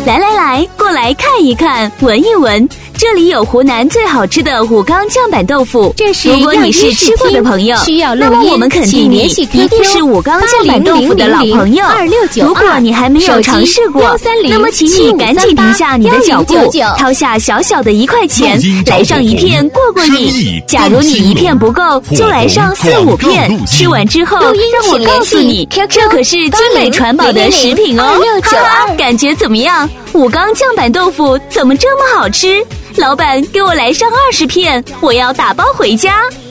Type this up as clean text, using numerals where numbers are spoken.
来来来，过来看一看，闻一闻，这里有湖南最好吃的武冈酱板豆腐。如果你是吃过的朋友，那么我们肯定你一定是武冈酱板豆腐的老朋友。如果你还没有尝试过，那么请你赶紧停下你的脚步，掏下小小的1块钱，来上一片过过瘾。假如你1片不够，就来上4、5片。吃完之后，让我告诉你，这可是精美传宝的食品哦！哈哈，感觉怎么样？武冈酱板豆腐怎么这么好吃？老板，给我来上20片，我要打包回家。